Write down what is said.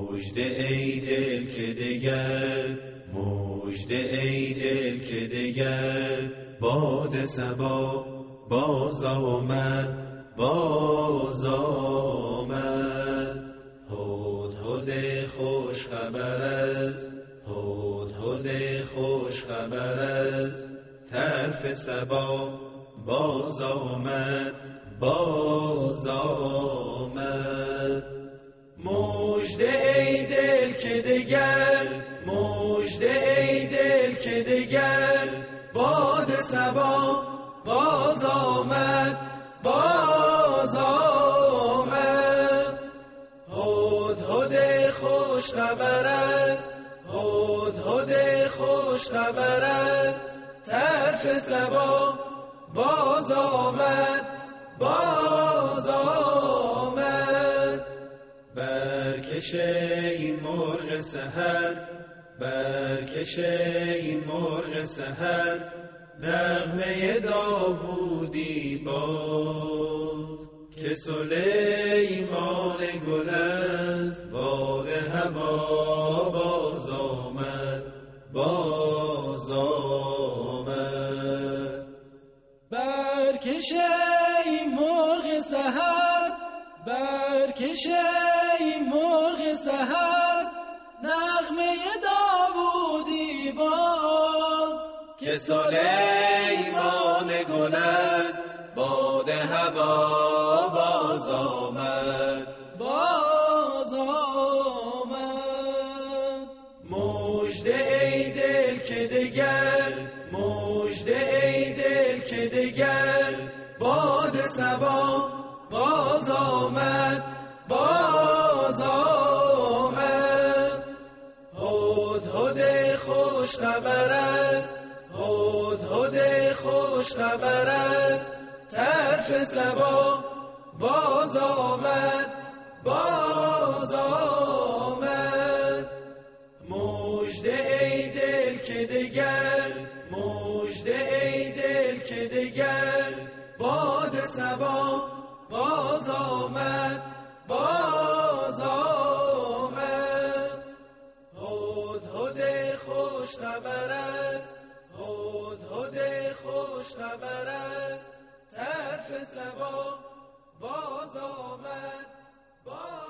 مژده ای دل که دگر، مژده ای دل که دگر، باد صبا باز آمد، باز آمد. هدهد خوش خبر است، هدهد خوش خبر است، طرف صبا باز آمد، باز آمد. مژده ای دل که دگر، مژده ای دل که دگر، باد صبا باز آمد، باز آمد. هدهد خوش خبر است، هدهد خوش خبر است، طرف صبا باز آمد، باز آمد. برکش ای مرغ سحر، برکش ای مرغ سحر، نغمه داوودی باز. که سلیمان گل از باغ هوا باز آمد، باز آمد. برکش ای مرغ سحر، برکش ای مرغ سحر، نغمه داوودی باز. که سلیمان گل از باد هوا باز آمد، باز آمد. مژده ای دل که دگر، مژده ای دل که دگر، باد صبا باز آمد، باز آمد. هدهد خوش خبر است، هدهد خوش خبر است، طرف صبا باز آمد، باز آمد. مژده ای دل که دگر، مژده ای دل که دگر، باد صبا باز آمد، باز آمد. هدهد خوش خبر است، هدهد خوش خبر است، طرف صبا باز آمد، باز